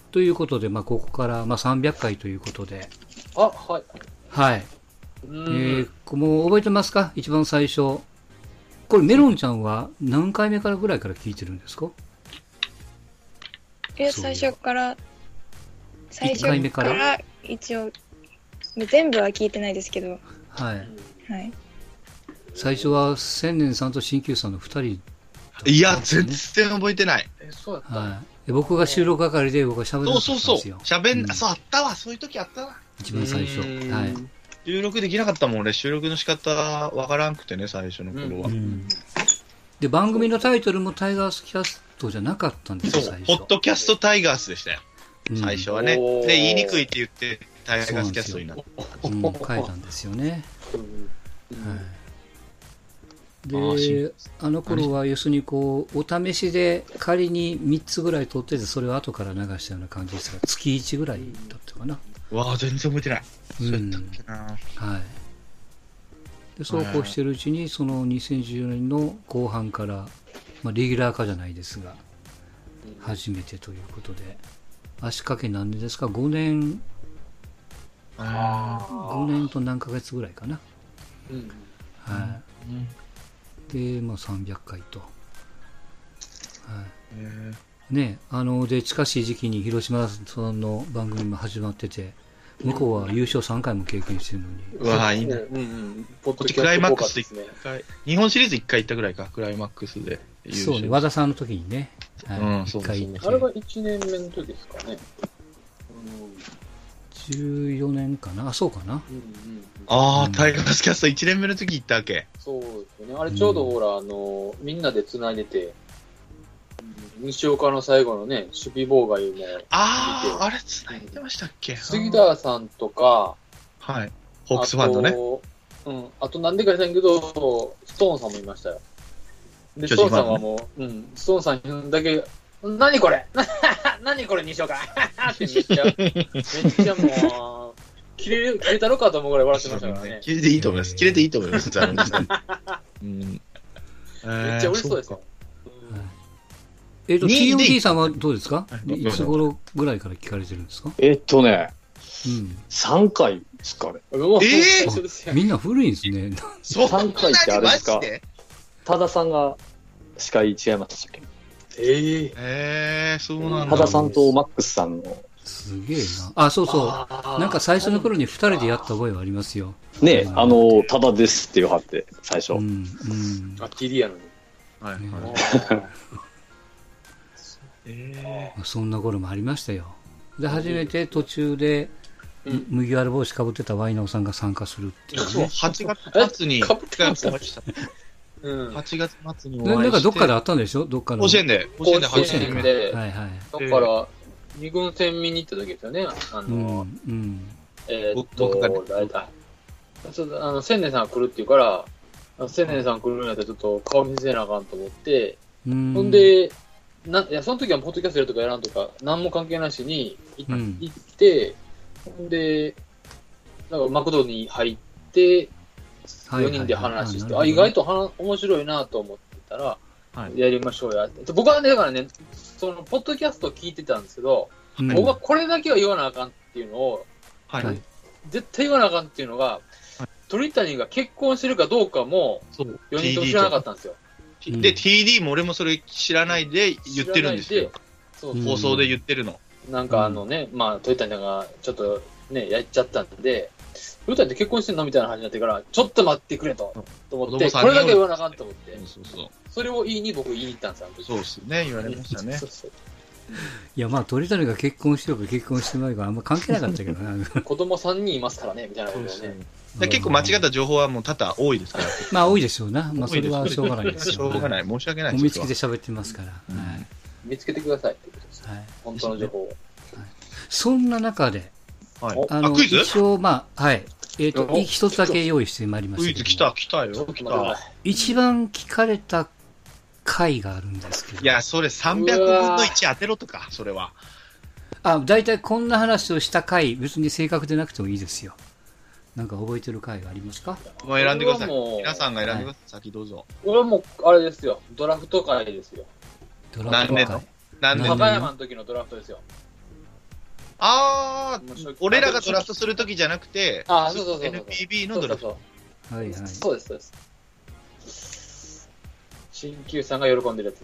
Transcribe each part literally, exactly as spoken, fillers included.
ということで、まあ、ここから、まあ、さんびゃっかいということで。 あ、はい。 はい。えー、もう覚えてますか？一番最初。これ、メロンちゃんは何回目からぐらいから聞いてるんですか？ え、最初から、最初から一応、全部は聞いてないですけど。 はい。 はい。 最初は千年さんと鍼灸さんのふたり、ね。 いや、全然覚えてない。 え、そうやった、 はい。僕が収録係で僕が喋るんですよ。 そうそうそう。喋ん、うん、そう、あったわ。そういう時あったわ。 一番最初。はい。 収録できなかったもん、俺。収録の仕方わからんくてね、最初の頃は。うんうん、 で、番組のタイトルもタイガースキャストじゃなかったんですよ、最初。 ポッドキャストタイガースでしたよ。うん、最初はね。で、言いにくいって言って、タイガースキャストになった。 うん、変えたんですよね。はい。で、あの頃は要するにこう、お試しで仮にみっつぐらい撮ってて、それを後から流したような感じですが、月いちぐらいだったかな。 わあ、全然覚えてない。 うん、そうやったっけな。はい。で、そうこうしてるうちに、そのにせんじゅうよねんの後半から、まあ、レギュラー化じゃないですが、初めてということで、足掛け何年ですか？ ご 年、ごねんと何ヶ月ぐらいかな。うん、はい。で、まあ、さんびゃっかいと。はい。ね、あの、で、近しい時期に広島さんの番組も始まってて、向こうは優勝さんかいも経験してるのに。 うわぁ、いいね。うんうん。こっちクライマックスでいっかい、日本シリーズいっかい行ったぐらいか、クライマックスで優勝。 そうね、和田さんの時にね。 はい、うん、そうですね。 あれがいちねんめの時ですかね。 じゅうよねんかな、あ、そうかな。うんうん、 ああ、タイガースキャストいちねんめの時行ったわけ。 そうですよね。あれちょうどほら、うん、あの、みんなで繋いでて、西岡の最後のね、守備妨害も見て。 ああ、あれ繋いでましたっけ？ 杉田さんとか、 はい。ホークスファンのね。 うん。あとなんでか知らんけど、ストーンさんもいましたよ。で、ストーンさんはもう、うん、ストーンさんだけ、何これ何これ西岡ってめっちゃ、めっちゃもう、切れ、切れたろかと思うぐらい笑ってましたからね。 切れていいと思います。切れていいと思います。うん、めっちゃ嬉しそうですよ。 えっと、ティーオーティー さんはどうですか？いつ頃ぐらいから聞かれてるんですか？ えっとね、うん、さんかいですかね。 えー、 みんな古いんですね。 さんかいってあれですか？多田さんが司会違いましたっけ？ えー、 えー、そうなんだ。 多田さんとマックスさんの。 すげえな。あ、そうそう。なんか最初の頃にふたりでやった覚えはありますよ。 ねえ、あの、多田ですって言わはって、最初。うん。うん。 あ、ティーディー やのに。 はい、はい。 えー、そんな頃もありましたよ。で、初めて途中で、うん、麦わら帽子かぶってたワイナオさんが参加するっていうね。 はちがつ末に、 かぶってました。 うん、はちがつ末にお会いして。なんかどっかであったんでしょ？どっかの。 甲子園で。 甲子園で初めてで。 はいはい。 だから、二軍戦見に行った時ですよね。あの、うんうん、えー、っと、誰だ。ちょっと、あの、千年さんが来るっていうから、千年さん来るんやったらちょっと顔見せなあかんと思って、うん、ほんで、な、いや、その時はポッドキャストやるとかやらんとか、何も関係なしに行、うん、行って、ほんで、なんかマクドに入って、よにんで話して、あ、意外と話面白いなと思ってたら、はい、やりましょうや。僕はね、だからね、その、ポッドキャストを聞いてたんですけど、うん、僕はこれだけは言わなあかんっていうのを、はい、絶対言わなあかんっていうのが、はい、鳥谷が結婚してるかどうかも、よにんとも知らなかったんですよ。 で、ティーディー も俺もそれ知らないで言ってるんですよ。そうそう放送で言ってるの。 なんかあのね、うん、まあ、鳥谷がちょっとね、やっちゃったんで、鳥谷って結婚してんのみたいな話になってから、ちょっと待ってくれと、と思って、これだけ言わなあかんと思って、そうそうそうそれを言いに僕言いに行ったんですよ。 そうですね、言われましたね。そうそういや、まあ、鳥谷が結婚してるか結婚してないかあんま関係なかったけどな。 子供さんにんいますからね、みたいなことをね。 結構間違った情報はもう多々多いですから。 まあ多いでしょうな。まあそれはしょうがないですよ。 しょうがない。申し訳ない。 お見つけて喋ってますから。 うんはい、見つけてくださいってことです。はい、本当の情報を。はい、 そんな中で、 はい、 あの、 あクイズ一応まあ、はい。えっ、ー、と、一つだけ用意してまいりました。 クイズ来た、来たよ。来た。 一番聞かれた回があるんですけど。 いや、それさんびゃくぶんのいち当てろとか、それは。 あ、大体こんな話をした回、別に正確でなくてもいいですよ。なんか覚えてる回がありますか？ もう選んでください。皆さんが選んでください。はい、先どうぞ。 俺はもう、あれですよ。ドラフト回ですよ。 ドラフト回。 何年の何年の高山の時のドラフトですよ。 あー、俺らがドラフトするときじゃなくて、 あ、そうそうそうそうエヌピービー のドラフト。 はいはい。 そうです、そうです。鍼灸師さんが喜んでるやつです。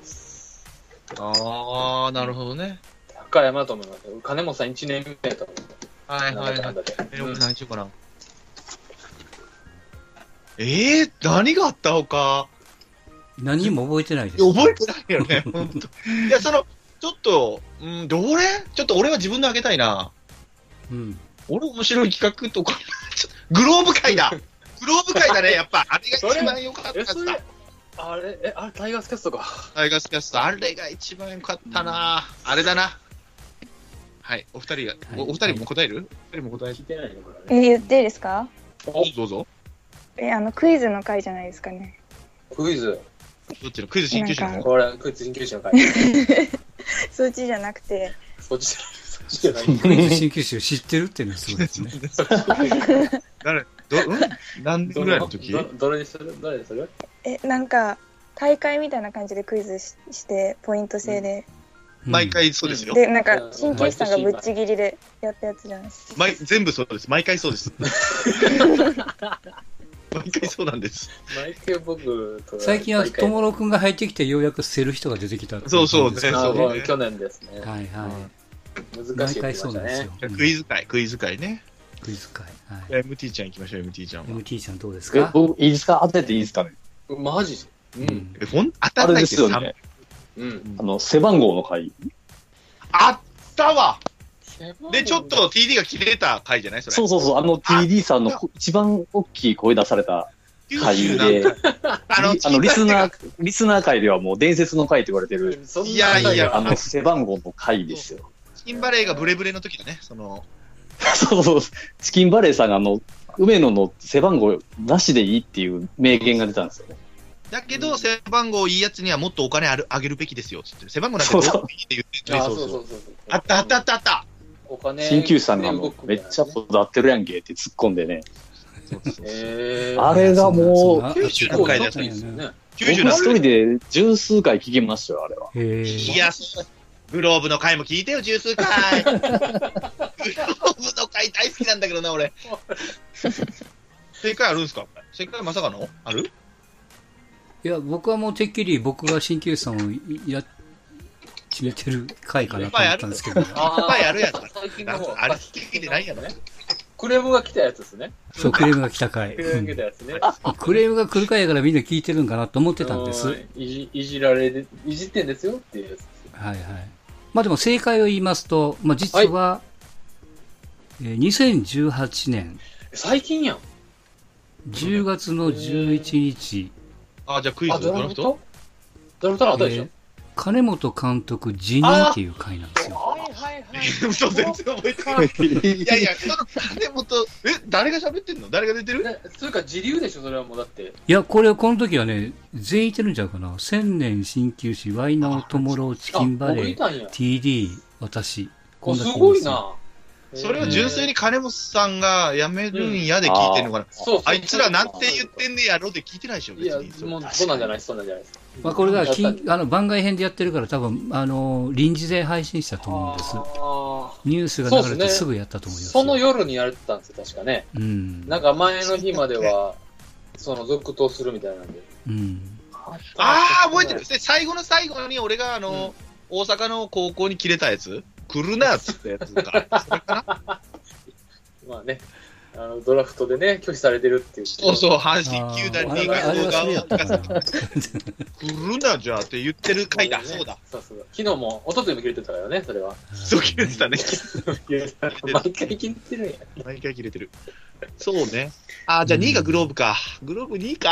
あー、なるほどね。 高山だと思います。金本さんいちねんめだと思う。 はいはいはい。え、 うん、 何しようかな。えー、何があったほか。 何も覚えてないです。 覚えてないよね、ほんと。いや、その、ちょっと、うん、どれちょっと俺は自分であげたいな。 うん。 俺面白い企画とか、グローブ界だグローブ界だね、やっぱ。あれが一番良かったやつだ。 あれ、え、あれ、タイガースキャストか。 タイガースキャスト、あれが一番良かったな、うん、あれだな。はい、お二人が、はい、お, お二人も答えるお二人も答える聞いてないのかな、ね、え、言っていいですか？ どうぞ。 え、あの、クイズの回じゃないですかね。 クイズどっちのクイズ鍼灸師のこれ、クイズ鍼灸師の回。 そっちじゃなくて。 そっちじゃない。そっちじゃない。 クイズ鍼灸師を知ってるっていうのはすごいですね。 誰ど、うん何年ぐらいの時ど、どれにする誰にするえ、なんか、大会みたいな感じでクイズ し, して、ポイント制で。 うん、毎回そうですよ。 で、なんか、鍼灸師さんがぶっちぎりでやったやつじゃないですか。 毎全部そうです。毎回そうです。毎回そうなんです。 毎回僕と最近はともろくんが入ってきてようやく捨てる人が出てきた。 そうそうね。 そうね。去年ですね。 はいはい。 難しいですね。 クイズ会、クイズ会ね。 クイズ会。はい。 エムティー ちゃん行きましょう、エムティー ちゃんは。 エムティー ちゃんどうですか？ 僕、いいですか？当てていいですかね？ マジうん。え、ほん、当たらないですよね。 うん。あの、背番号の回。 あったわで、ちょっと ティーディー が切れた回じゃないそれ。 そうそうそう、あの ティーディー さんの一番大きい声出された回で、あの、あのリスナー、リスナー回ではもう伝説の回と言われてる。 いやいや、 あの、背番号の回ですよ。 チキンバレーがブレブレの時だね、その。 そうそう、チキンバレーさんがあの、梅野の背番号なしでいいっていう名言が出たんですよね。 だけど、背番号いいやつにはもっとお金あるあげるべきですよ、つって。背番号なんてどうって言ってる。そうそうそう。あったあったあったあった。 お金。 鍼灸師さんがめっちゃこだわってるやんけって突っ込んでね。あれがもう、 きゅうじゅう何回だったんですよね。 僕一人で十数回聞きましたよ、あれは。 いや、グローブの回も聞いてよ、十数回。グローブの回大好きなんだけどな、俺。正解あるんですか？正解まさかのある？ いや、僕はもうてっきり僕が鍼灸師さんをや決めてる回かなと思ったんですけど。いっぱいあるやつ。最近の方あれ聞いてないやろね。 クレームが来たやつですね。 そう、クレームが来た回。 クレームが来たやつね。 クレームが来る回やからみんな聞いてるんかなと思ってたんです。 いじ、いじられて、いじってんですよっていうやつです。 はいはい。まあでも正解を言いますと、まあ実は、はい、えー、にせんじゅうはちねん。 最近やん。 じゅうがつのじゅういちにち。 あ、じゃあクイズドラフトドラフトあったでしょ、えー、 金本監督辞任っていう回なんですよ。 はいはいはい。 嘘、全然覚えてない。いやいや、その金本、え、誰が喋ってんの？誰が出てる？ それか自流でしょ、それはもうだって。 いや、これ、この時はね、全員いてるんちゃうかな。千年鍼灸師、ワイナオトモローチキンバレー、ティーディー、私。 こんなすごいな。 それを純粋に金本さんが辞めるんやで聞いてんのかな、うん、あ, そうあいつらなんて言ってんねやろで聞いてないでしょ、別に。いや、 もうそうなんじゃないそうなんじゃないですか。 まあ、これがあの番外編でやってるから多分あの臨時で配信したと思うんです。ニュースが流れてすぐやったと思います。 その夜にやれてたんですよ、確かね。うん。なんか前の日までは、その続投するみたいなんで。 うん。 ああ、覚えてる。で、最後の最後に俺があの、うん、大阪の高校に切れたやつ来るなっつったやつか。それかなまあね、あのドラフトでね、拒否されてるっていう。 そうそう、阪神球団に動画を来るなじゃあって言ってる回だ、そうだ。 そうそう。昨日も、一昨日も切れてたからね、それは。 そう、切れてたね。 毎回切れてるんや。 毎回切れてる。そうね。あ、じゃあにいがグローブか。グローブにいか。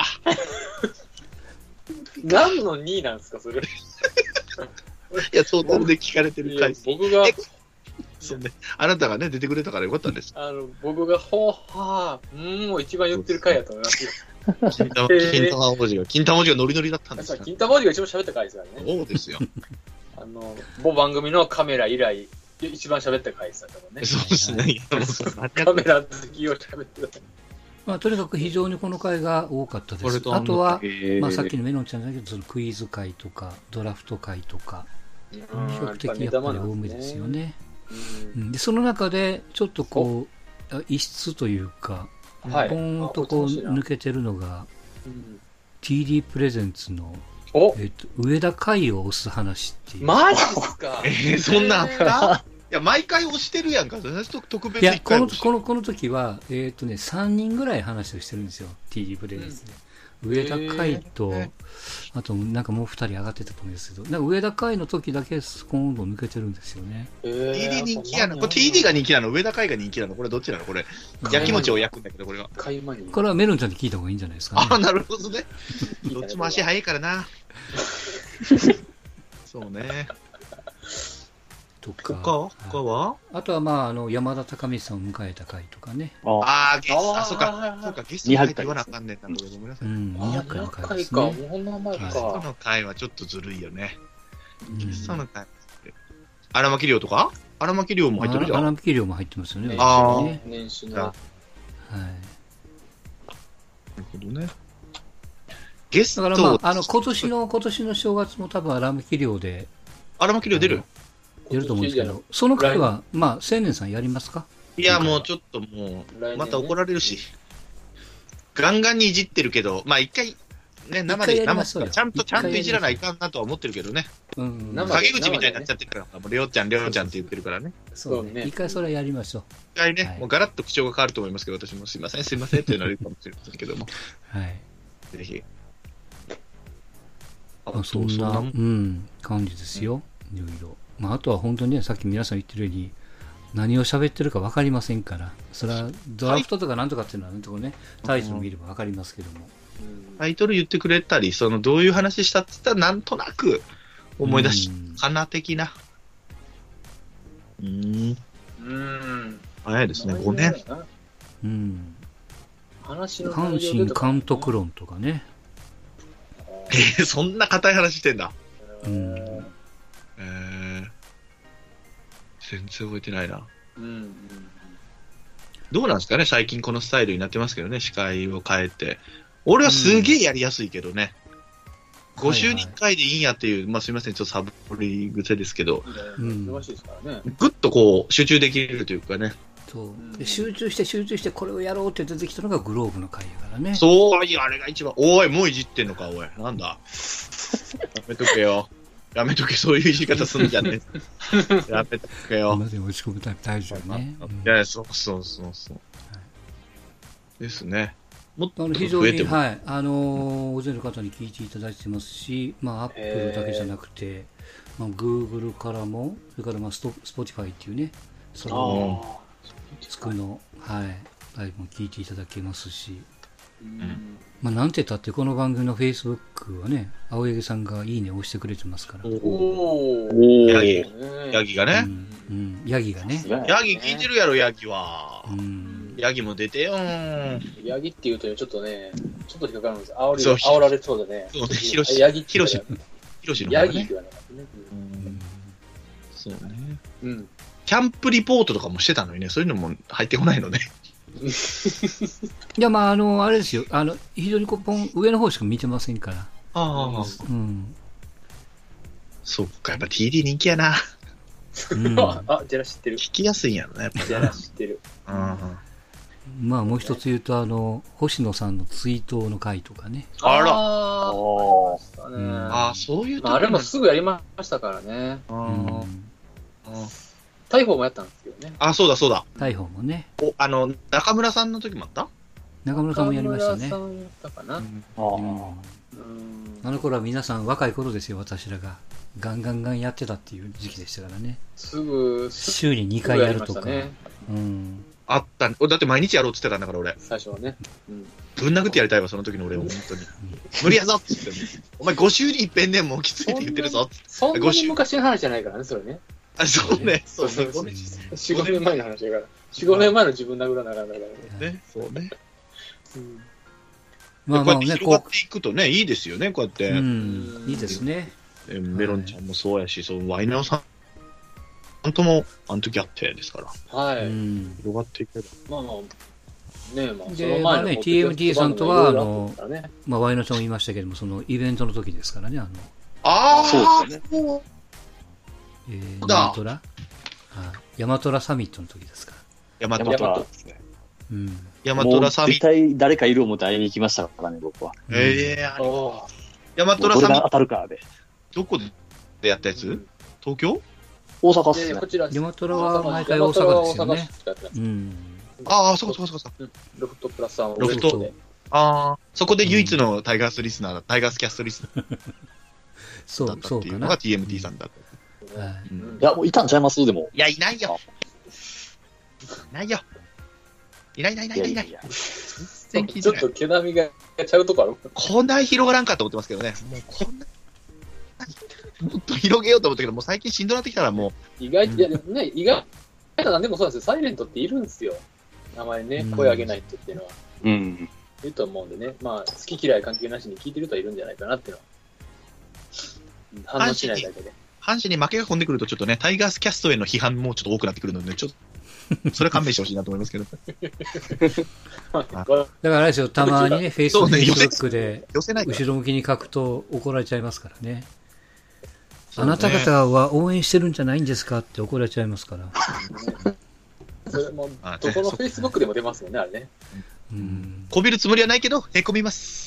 何のにいなんですか、それ。 いや、相当で聞かれてる回。 僕が。 そうね。あなたがね、出てくれたからよかったんです。 あの、僕が、ほーはー、うん、もう一番言ってる回やと思いますよ。 金玉、金玉文字が、金玉文字がノリノリだったんですよ。 金玉文字が一番喋った回ですからね。 そうですよ。 あの、某番組のカメラ以来、一番喋った回ですからね。 そうですね。 カメラ好きを喋ってた。 まあ、とにかく非常にこの回が多かったです。あとは、まあ、さっきのメノンちゃんだけど、そのクイズ回とか、ドラフト回とか、比較的やっぱり多めですよね。 うん、でその中でちょっとこう異質というか、はい、ポーンとこう抜けてるのが、うん、ティーディー プレゼンツの、えー、と上田海を押す話っていう。 マジっすかえー、そんなんあったいや、毎回押してるやんか。特別いや、この、この、この時は、えっ、ー、とね、さんにんぐらい話をしてるんですよ。ティーディー プレゼンツで。うん、上田海と、えー、あと、なんかもうふたり上がってたと思うんですけど、なんか上田海の時だけスコーンと抜けてるんですよね。 えー、ティーディー 人気やな。これ ティーディー が人気なの上田海が人気なのこれどっちなのこれ。焼き餅を焼くんだけど、これが。 これはメロンちゃんに聞いた方がいいんじゃないですかね。 あ、なるほどね。どっちも足早いからな。そうね。 とか他他はあとは、まあ、あの山田孝光さんを迎えた回とかね。 ああ、ゲスト、あ、そうか、そうか、ゲストの回って言わなあかんねんな、ごめんなさい。 うん、にひゃっかいの回ですね。にひゃっかいか、もうほんの前か。 ゲストの回はちょっとずるいよね。ゲストの回。荒牧亮とか荒牧亮も入ってるじゃん。 荒牧亮も入ってますよね。 ああ、年始の。はい。 なるほどね。ゲストだからまあ、あの、今年の、今年の正月も多分荒牧亮で。 荒牧亮出る出ると思うんですけど、その回は、まあ、青年さんやりますか？ いや、もうちょっともう、また怒られるし。ガンガンにいじってるけど、まあ一回、ね、生で、生で、ちゃんと、ちゃんといじらないかんなとは思ってるけどね。うん。陰口みたいになっちゃってるから、もう、りょうちゃん、りょうちゃんって言ってるからね。 そうね。一回それやりましょう。 一回ね、もうガラッと口調が変わると思いますけど、私もすいません、すいませんってなるかもしれませんけども。 はい。 ぜひ。 あ、そんな、うん、感じですよ。いろいろ。まあ、あとは本当にね、さっき皆さん言ってるように、何を喋ってるか分かりませんから、それはドラフトとかなんとかっていうのは、ね、こうね、タイトル見れば分かりますけども。 タイトル言ってくれたり、そのどういう話したって言ったら、なんとなく思い出し、かな的な。うん。うん。早いですね、ごねん。 うん。 話の阪神監督論とかね。 えー、そんな硬い話してんだ。 うん。 えー、全然覚えてないな。うん、うん。どうなんですかね、最近このスタイルになってますけどね、司会を変えて。俺はすげえやりやすいけどね。うん、ご週にいっかいでいいんやっていう、はいはい、まあすみません、ちょっとサボり癖ですけど、 うん、忙しいですからね。 ぐっとこう、集中できるというかね。 そうで集中して集中してこれをやろうって出てきたのがグローブの回やからね。 そう、いや、あれが一番。おい、もういじってんのか、おい。なんだ。やめとけよ。やめとけ、そういういじり方すんじゃねえ。やめとけよ。 今で落ち込むタイプ大丈夫ね。 いや、そうそうそうそう。はい、ですね。もっと非常に、はい、あのー、大勢の方に聞いていただいてますし、まあ、アップルだけじゃなくて、まあ、Google からも、それからまあ、Spotify っていうね、その、つくの、はい、ライブも聞いていただけますし、うん、まあ、なんて言ったって、この番組の Facebook はね、青柳さんがいいねを押してくれてますから。 おー、ヤギ、ヤギがね。 うん、うん、ヤギがね。 ヤギ聞いてるやろ、ヤギは。うんヤギも出てよー。 ヤギって言うとちょっとね、ちょっと引っかかるんです。煽り、煽られそうでね。 そうね、ヒロシ。 ヤギヒロシ。ヒロシの、 ね。ヤギって言わなかったね。 うん。そうね。 うん。 キャンプリポートとかもしてたのにね、そういうのも入ってこないのね。 いや、まあ、あの、あれですよ。あの、非常にこう、ポン、上の方しか見てませんから。 ああ。 うん。 そっか、やっぱ ティーディー 人気やな。 うん、あ、ジェラ知ってる。 聞きやすいんやろね、やっぱジェラ知ってる。 うん。 まあもう一つ言うと、あの、星野さんの追悼の回とかね。 あらああ、ね、 ああ、そういうとこ、 まあ、あれもすぐやりましたからね。 うん。 大砲もやったんですけどね。 あ、そうだそうだ。 大砲もね。 お、あの、中村さんの時もあった？ 中村さんもやりましたね。 中村さんやったかな。うん、 ああの頃は皆さん若い頃ですよ、私らが。ガンガンガンやってたっていう時期でしたからね。 すぐ、 週ににかいやるとか。ね、うん。 あったね。だって毎日やろうって言ってたんだから、俺。 最初はね。 うん。ぶん殴ってやりたいわ、その時の俺を、本当に。無理やぞって言って。お前ご週に一遍ね、もうきついって言ってるぞ。 そんなに昔の話じゃないからね、それね。 あ、そうね。 そうそうそう。よん、ごねんまえの話だから。よん、ごねんまえの自分殴らなあかんだからね。ね、そうね。うん。 まあまあね、 こうやって広がっていくとね、いいですよね、こうやって。 うん。いいですね。 メロンちゃんもそうやし、そう、ワイナオさん。本当も、あの時あってですから。 はい。 広がっていけば。 まあまあ、ねえ、まあ、 で、まあね、ティーエムティー さんとは、あの、まあ、ワイナさんも言いましたけども、そのイベントの時ですからね、あの。 ああ、 そうですね。 えー、ニトラヤマトラサミットの時ですから。 ヤマトラですね。 うん。 ヤマトラサミット。絶対誰かいる思って会いに行きましたからね、僕は。 ええー、あれ。ヤマトラサミット。 どれが当たるかで。 どこでやったやつ、うん、東京大阪っすね。 こちらヤマトラは毎回大阪ですよね。 うん。 ああ、そこそこそこそこ。 ロフトプラスさんロフト。ああ、そこで唯一のタイガースリスナー、うん、タイガースキャストリスナー。 そう、 だったっていうのが ティーエムティー さんだった。 はいうん、いや、もういたんちゃいますでも。 いや、いないよ。いないよ。いないいないいないいない。全然聞いてない。 ちょっと毛並みがちゃうとこある。 こんなに広がらんかと思ってますけどね。もうこんな。もっと広げようと思ったけど、もう最近しんどなってきたらもう。意外と、いや、ね、意外となんでもそうなんですよ。サイレントっているんですよ。名前ね、声上げない人っていうのは。 うん。 いると思うんでね。まあ、好き嫌い関係なしに聞いてる人はいるんじゃないかなっていうのは。反応しないだけで。 阪神に負けが込んでくると、ちょっとね、タイガースキャストへの批判もちょっと多くなってくるので、ちょっと、それは勘弁してほしいなと思いますけど。 だからあれですよ、たまにね、フェイスブックで、後ろ向きに書くと怒られちゃいますからね。あなた方は応援してるんじゃないんですかって怒られちゃいますから。 それも、どこのフェイスブックでも出ますよね、あれね。 うん。こびるつもりはないけど、へこみます。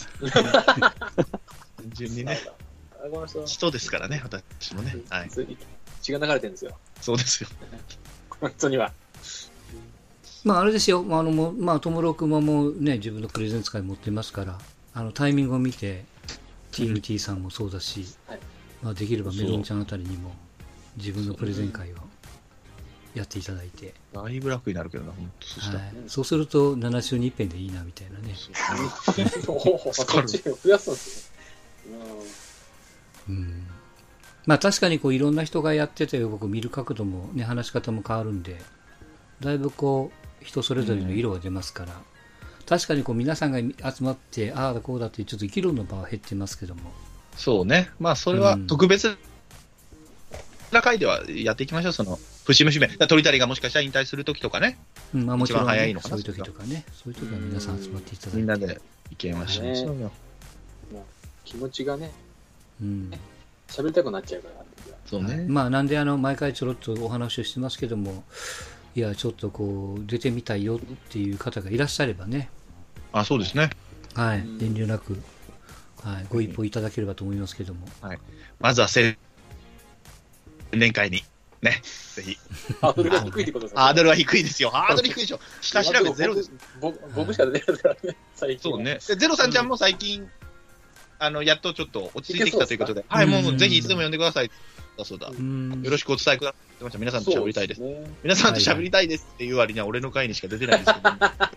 単純にね。人ですからね、私もね。はい。 血が流れてるんですよ。 そうですよ。 本当には。 まあ、あれですよ、あの、もまあ、ともろくももうね、自分のプレゼンツ会持ってますから、あの、タイミングを見て、ティーエムティー さんもそうだし、はい、まあ、できればメロンちゃんあたりにも、自分のプレゼン会をやっていただいて。 だいぶ楽になるけどな、本当そしたら、 はい。そうすると、なな週にいっぺんでいいな、みたいなね。 そっちを増やすんですね。 うん。まあ、確かにこう、いろんな人がやってて、僕見る角度もね、話し方も変わるんで、だいぶこう、人それぞれの色が出ますから、うん、確かにこう皆さんが集まって、ああだこうだってちょっと議論の場は減ってますけども。 そうね。まあそれは特別な回ではやっていきましょう、その、節目節目。鳥谷がもしかしたら引退するときとかね。 うん、まあもちろん、ね、 一番早いのかな。 そういうときとかね。そういうときは皆さん集まっていただいて。 みんなで意見はしましょうよ。 気持ちがね、 うん。 喋りたくなっちゃうから。 そうね。 まあなんであの、毎回ちょろっとお話をしてますけども、いや、ちょっとこう、出てみたいよっていう方がいらっしゃればね。 あ、そうですね。 はい。遠慮なく、はい。ご一報いただければと思いますけども。 はい。まずは青年会に。ね。ぜひ。 ハードルが低いってことですね。 ハードルは低いですよ。ハードル低いでしょ。下調べゼロです。 僕しか出てないからね、最近。 そうね。で、ゼロさんちゃんも最近、あの、やっとちょっと落ち着いてきたということで。はい、もうぜひいつでも呼んでください。だそうだ。よろしくお伝えください。皆さんと喋りたいです。ですね、皆さんと喋りたいですっていう割には俺の回にしか出てないんですけど。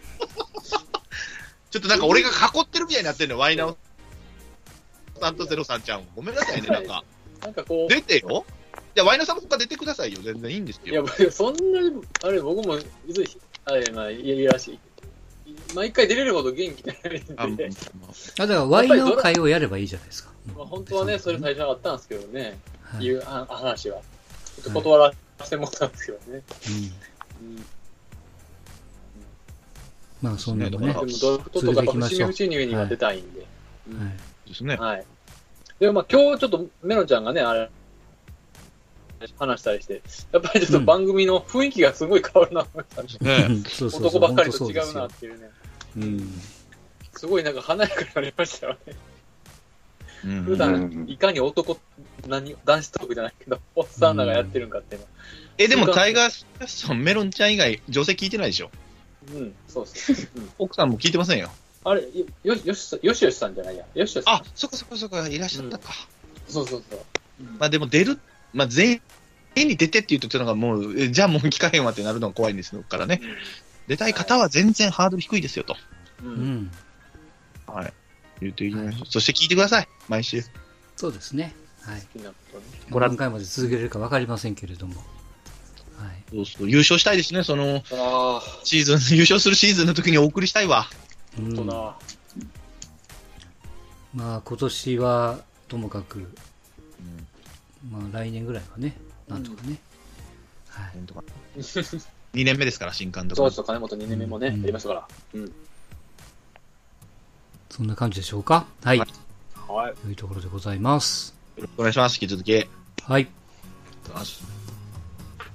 ちょっとなんか俺が囲ってるみたいになってるのよ、ワイナオさんとゼロさんちゃん。ごめんなさいね、なんか。なんかこう。出てよ。じゃあワイナオさんも他出てくださいよ。全然いいんですよ。 いや、そんなに、あれ、僕も、あれ、まあ、いやらしい。毎回出れるほど元気じゃないんで。 あ、だからワイナオ会をやればいいじゃないですか。 まあ、本当はね、それ最初あったんですけどね。はい、いう話は。ちょっと断らせてもらったんですけどね。はいうんうん、 まあ、そんなのね。 でもドラフトとか節目節目には出たいんで。はい。 うんはい、ですね。 はい。でもまあ今日ちょっとメロンちゃんがね、あれ、話したりして、やっぱりちょっと番組の雰囲気がすごい変わるなと思ったんですね。男ばっかりと違うなっていうね。うん。すごいなんか華やかになりましたよね。うん、普段いかに男、何、男子トークじゃないけど、おっさんらがやってるんかっていうの。 え、でもタイガースキャスト、メロンちゃん以外、女性聞いてないでしょ？ うん、そうそう。うん、 奥さんも聞いてませんよ。 あれ、よし、よし、よしよしさんじゃないや。よしよしさん。 あ、そこそこそこ、いらっしゃったか。 うん、そうそうそう。 うん、まあでも出る、まあ全員に出てって言うとっていうのがもう、じゃあもう聞かへんわってなるのが怖いんですからね。うん、出たい方は全然ハードル低いですよと。うん。はい。言っていきましょう。はい、そして聞いてください。毎週。 そうですね。はい。ご何回まで続けれるか分かりませんけれども。はい。 そうそう。優勝したいですね。その、シーズン、優勝するシーズンの時にお送りしたいわ。 うん。 まあ、今年は、ともかく、うん、まあ、来年ぐらいはね、なんとかね。うん、はい。なんとか。 にねんめですから、新監督。 そうそう、金本にねんめもね、うん、やりましたから。うん。 そんな感じでしょうか。はい。はい。 はい、 というところでございます。 よろしくお願いします。引き続き。 はい。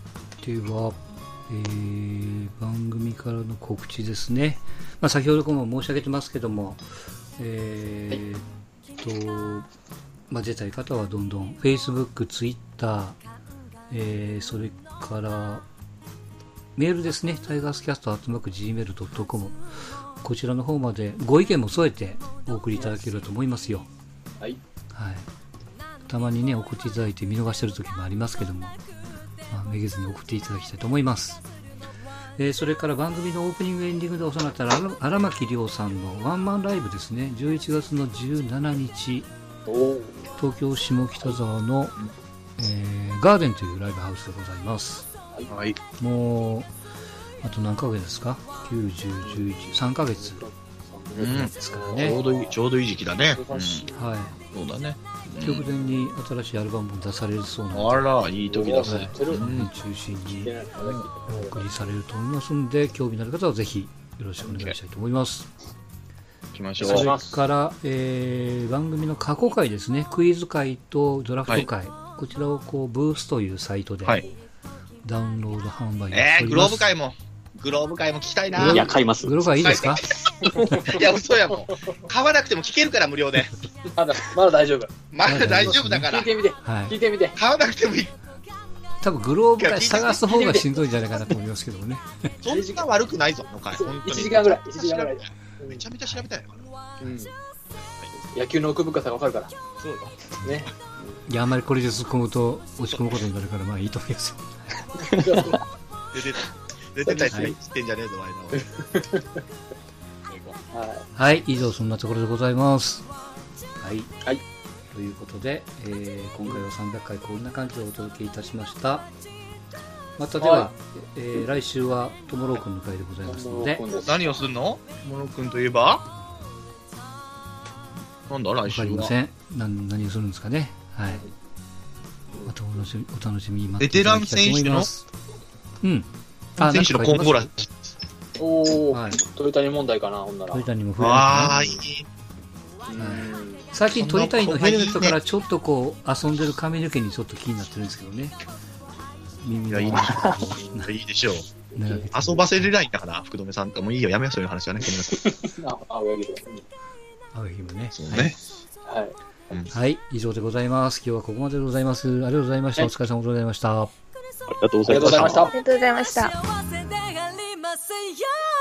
では、えー、番組からの告知ですね。まあ、先ほども申し上げてますけども、えー、っと、まあ、出たい方はどんどん Facebook、Twitter、えー、それからメールですね、タイガースキャストアットマーク ジーメールドットコム、こちらの方までご意見も添えてお送りいただけると思いますよ。 はい。 はい。たまにね、送っていただいて見逃してる時もありますけども、まあ、めげずに送っていただきたいと思います。えー、それから番組のオープニングエンディングでお世話になった荒牧亮さんのワンマンライブですね、じゅういちがつのじゅうしちにち、東京下北沢の、えー、ガーデンというライブハウスでございます。 はい。 もう、あと何ヶ月ですか ?きゅう、じゅう、じゅういち、さんかげつですからね。 ちょうどいい、ちょうどいい時期だね。 うん、はい。 そうだね。 直前に新しいアルバムも出されるそうなので、あら、いい時だね。 うん、中心にお送りされると思いますので、興味のある方はぜひよろしくお願いしたいと思います。 行きましょう。 それから、えー、番組の過去回ですね、クイズ回とドラフト回、はい、こちらをこうブースというサイトでダウンロード販売をしております。 えー、グローブ回も、グローブ回も聞きたいな。 いや、買います。 グローブ回いいですか？ いや、嘘やもん。買わなくても聞けるから、無料で。 まだ、まだ大丈夫。 まだ大丈夫だから。 聞いてみて。はい、聞いてみて。 買わなくてもいい。 多分グローブ回探す方がしんどいんじゃないかなと思いますけどもね。 そんな悪くないぞ、の回。 いちじかんぐらい。いちじかんぐらい。 めちゃめちゃ調べたいから。うん。 野球の奥深さがわかるから。 そうよ。 ね。 いや、あんまりこれで突っ込むと落ち込むことになるから、まあいいと思いますよ。 出て出てたやつが言ってんじゃねえぞ、ワイナはい、はい、以上そんなところでございます。はい、 はい、 ということで、えー、今回はさんびゃっかいこんな感じでお届けいたしました。またでは、はい、えー、来週はともろうくんの会でございますので、 何をするの？ともろうくんといえばなんだ来週は。わかりません。何何をするんですかね。はい。またお楽しみお楽しみに待ベテラン選手のうん。 あ、選手の今後ら。 おお、はい、鳥谷問題かな、ほんなら。 鳥谷も増えるああ、いい。 最近鳥谷のヘルメットからちょっとこう遊んでる髪の毛にちょっと気になってるんですけどね。 耳がいいいいでしょう。遊ばせれないんだから、福留さんともいいよ、やめよう、そういう話はね。 あ、青柳で。 青柳もね。 そうね。 はい。 はい、以上でございます。今日はここまででございます。ありがとうございました。お疲れ様でございました。 ありがとうございました。 ありがとうございました。